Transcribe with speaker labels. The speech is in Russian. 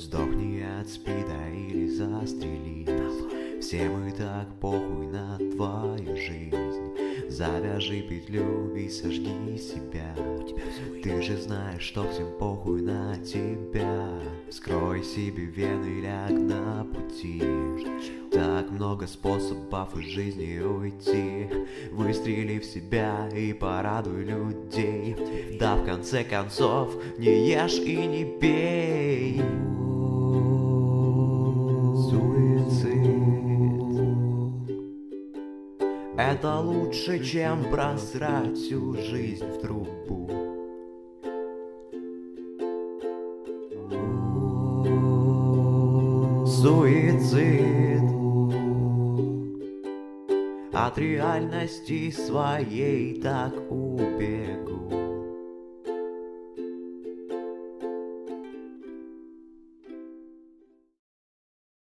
Speaker 1: Сдохни от спида или застрелись. Всем и так похуй на твою жизнь. Завяжи петлю и сожги себя. Ты же знаешь, что всем похуй на тебя. Вскрой себе вены, ляг на пути. Так много способов из жизни уйти. Выстрели в себя и порадуй людей. Да в конце концов не ешь и не пей. Суицид — это лучше, чем просрать всю жизнь в трубу. Суицид от реальности своей так убегу.